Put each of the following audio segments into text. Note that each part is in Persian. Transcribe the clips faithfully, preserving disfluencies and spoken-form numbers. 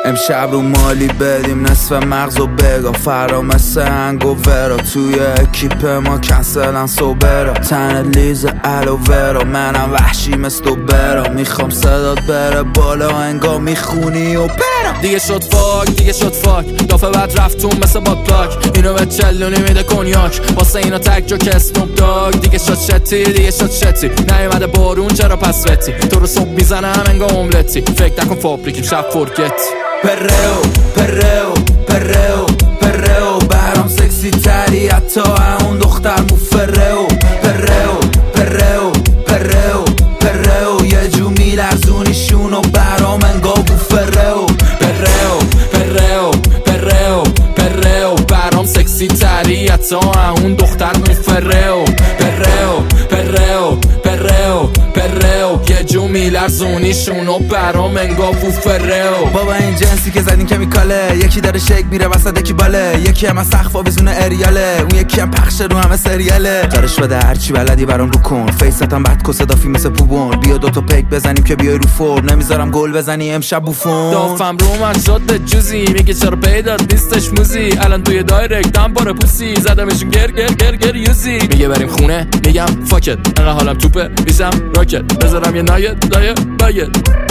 امشب رو مالی بدیم نصف مغزو بگا فرا مثل هنگوورا توی اکیپ ما کنسلن سوبرا تن لیز الوورا منم وحشی مثل برا میخوام صدات بره بالا انگا میخونی و برا دیگه شد فاک دیگه شد فاک دافه بعد رفتون مثل باد پلاک اینو به چلونی میده کنیاک واسه اینا تک جو که اسنوب داگ دیگه شد شتی دیگه شد شتی نیومده بارون چرا پس وتی تو رو صبح میزنم انگا املتی فکر نکن فابریکیم شب فرگت پرهو پرهو پرهو پرهو برام سکسی تری حتی اون دختر مفرهو پرهو پرهو پرهو پرهو یه جو میلرزونیشونو برام انگا بوفرهو پرهو پرهو پرهو پرهو برام سکسی تری حتی اون دختر مفرهو پرهو پرهو پرهو پرهو یه جو میلرزونیشونو برام انگا بوفرهو بابا این جنسی که زدین که میکاله یکی داره شک میره وسط یکی باله یکی هم از سقف آویزون اریاله اون یکی هم پخش رو همه سریاله جارش بده هرچی بلدی برام رو کن فیستم بعد کسه دافی مثل پوبون بیا دوتا پیک بزنیم که بیای رو فور نمیذارم گل بزنی امشب بوفون دافم رو من شد به جوزی میگه چرا پیدات نیستش موزی الان توی دایرکتم باره پوسی زدمشون گر گر گر گر یوزی میگه بریم خونه میگم فاکت انقدر حالم توپه میشم راکت بذارم یه نایت دایه بایت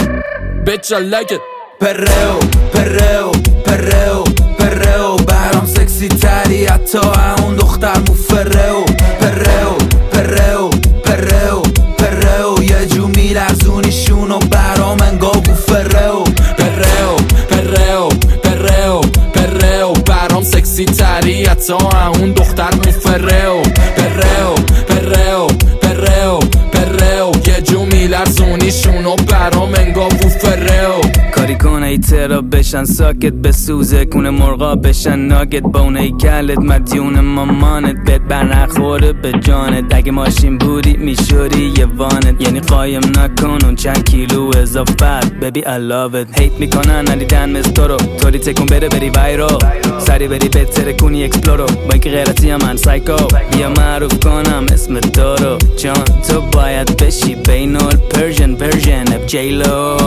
bitch I like it پرهو پرهو پرهو پرهو برام سکسی تری حتی اون دختر مفرهو پرهو پرهو پرهو پرهو یه جو میلرزونیشونو برام انگا بوفرهو پرهو پرهو پرهو پرهو برام سکسی تری حتی اون دختر مفرهو پرهو پرهو پرهو پرهو یه جو میلرزونیشونو برام انگا بوفرهو کاری کنه ای ترا بشن ساکت بسوزه کنه مرغا بشن ناگت با اونه ای کلت مدیون مامانت بهت برنخوره به جانت اگه ماشین بودی میشوری یه وانت یعنی قایم نکن اون چند کیلو اضافت ببی I love it هیت میکنن ندیدن مثل تو رو تولی تکون بره بری وایرو سری بری بهتره کنی اکسپلورو با اینکه غیرتی هم من سایکو بیا معروف کنم اسم تو رو چون تو باید بشی بین الپرژن ورژن اف جیلو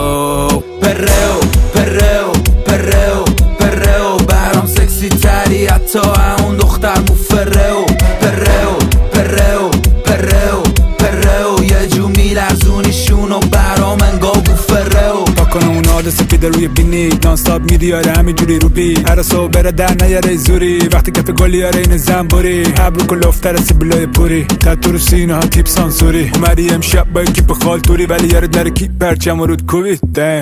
پرهو پرهو پرهو پرهو برام سکسی تری حتی اون دختر مفرهو پرهو پرهو پرهو پرهو یه جو میلرزونیشونو برام انگا بوفرهو پاکنه اون آده سپیده روی بینی نانستاب میدیاره همینجوری رو بی هر صبح بره در نیاره زوری وقتی کف گلی آره این زنبوری ابرو کلوفتر سیبلای پوری تطور رو سینه ها تیپ سانسوری اومدی امشب با اکیپ خالتوری ولی یاره در کی پرچم و رود کوبی دم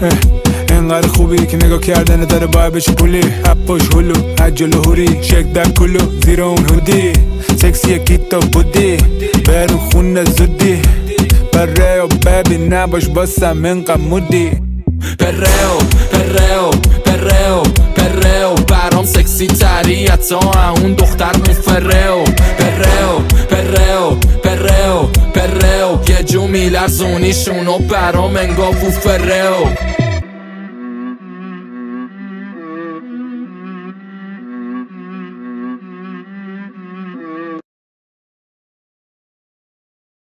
اینقدر خوبی که نگاه کردن داره باید بشه پولی اپاش هلو عجل هوری شک در کلو زیر اون هودی سکسی کیتا بودی برو خونه زودی پرهو ببین نباش باسم اینقدر مودی پرهو پرهو پرهو پرهو برام سکسی تری حتی اون دختر مفرهو پرهو پرهو پرهو پرهو یه جو میلرزونیشونو برام انگا بوفرهو